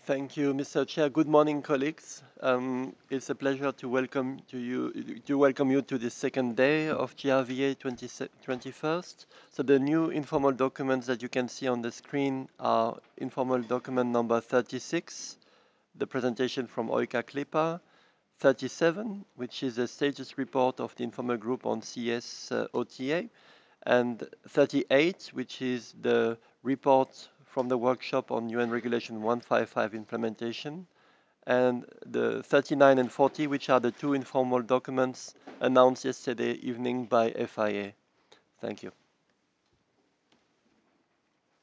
Thank you, Mr. Chair. Good morning, colleagues. It's a pleasure to welcome you to the second day of GRVA 21st. So the new informal documents that you can see on the screen are informal document number 36, the presentation from Oika Klipa, 37, which is a status report of the informal group on CS OTA, and 38, which is the report from the workshop on UN Regulation 155 implementation, and the 39 and 40, which are the two informal documents announced yesterday evening by FIA. Thank you.